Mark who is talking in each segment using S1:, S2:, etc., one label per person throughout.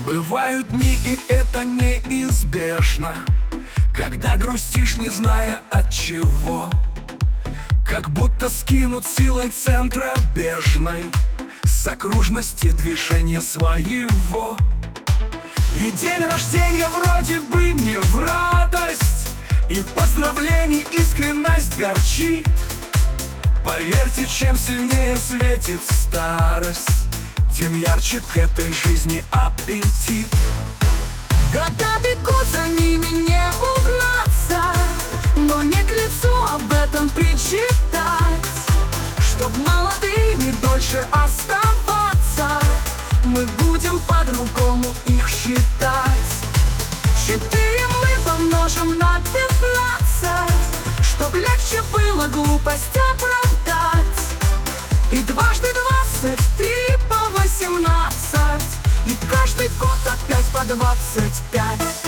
S1: Бывают дни, и это неизбежно, когда грустишь, не зная от чего. Как будто скинут силой центробежной с окружности движения своего. И день рождения вроде бы не в радость, и поздравлений искренность горчит. Поверьте, чем сильнее светит старость, тем ярче к этой жизни аппетит.
S2: Года бегут, за ними не угнаться, но не к лицу об этом причитать. Чтоб молодыми дольше оставаться, мы будем по-другому их считать. 4 мы помножим на 15, чтоб легче было глупость оправдать. И дважды 23 по 18, и каждый год опять по 25.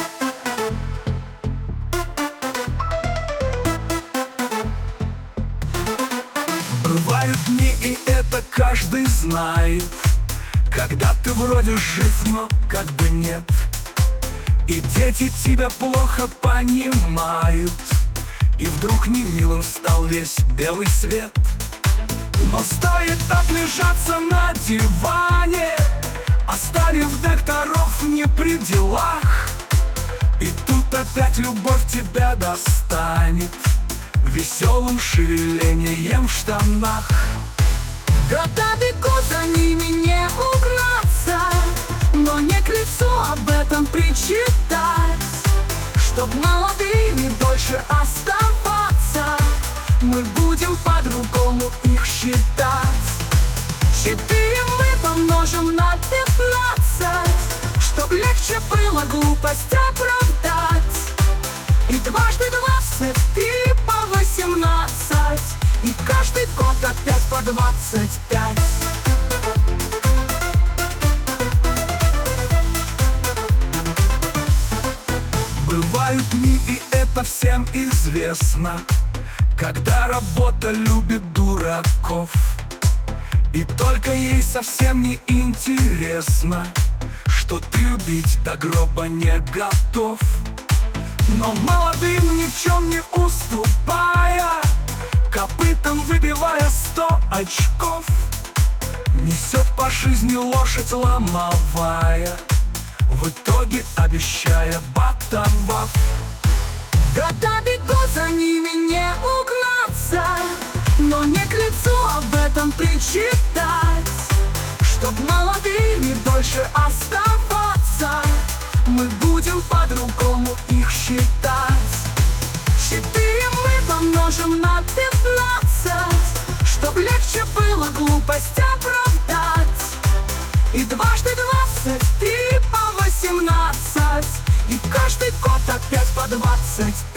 S1: Бывают дни, и это каждый знает, когда ты вроде жив, но как бы нет. И дети тебя плохо понимают, и вдруг немилым стал весь белый свет. Но стоит отлежаться на диване, оставив докторов не при делах, и тут опять любовь тебя достанет веселым шевелением в штанах.
S2: Года бегут, за ними не угнаться, но не к лицу об этом причитать. Чтоб молодыми дольше оставаться, мы будем по-другому их считать. 4 мы помножим на 15, чтоб легче было глупость оправдать. И дважды 23 по 18, и каждый год опять по 25.
S1: Бывают дни, и это всем известно, когда работа любит дураков, и только ей совсем не интересно, что ты любить до гроба не готов. Но молодым ни в чем не уступая, копытом выбивая 100 очков, несет по жизни лошадь ломовая, в итоге обещая ботанвав.
S2: Года бегут, за ними не угнаться, но не к лицу об этом причитать. Чтоб молодыми дольше оставаться, мы будем по-другому их считать. 4 мы помножим на 15, чтоб легче было глупость оправдать. И дважды 23 по 18, и каждый год опять по 25.